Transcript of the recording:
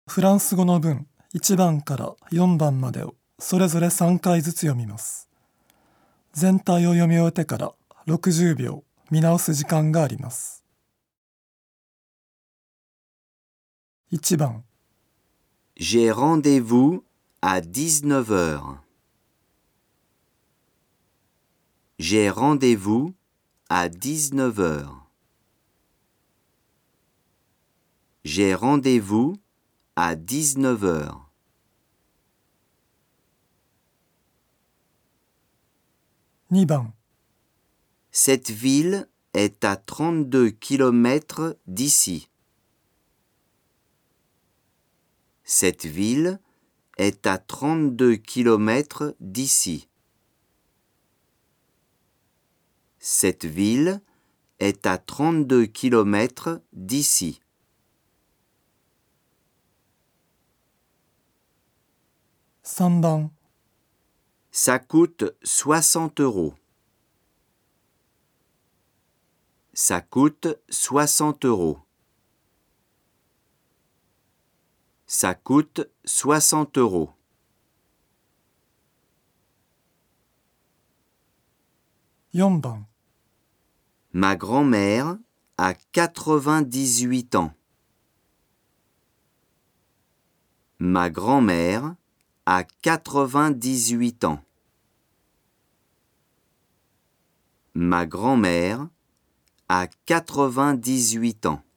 フランス語の文1番から4番までをそれぞれ3回ずつ読みます。全体を読み終えてから60秒見直す時間があります。1番 J'ai rendez-vous à 19 heures. J'ai rendez-vous à 19 heures. J'ai rendez-vous à 19 heures. 2番 Cette ville est à 32 kilomètres d'ici. Cette ville est à 32 kilomètres d'ici. Cette ville est à 32 kilomètres d'ici. 3番 Ça coûte 60 euros. Ça coûte 60 euros. Ça coûte 60 euros. 4番 Ma grand-mère a 98 ans. Ma grand-mère a 98 ans. Ma grand-mère a 98 ans.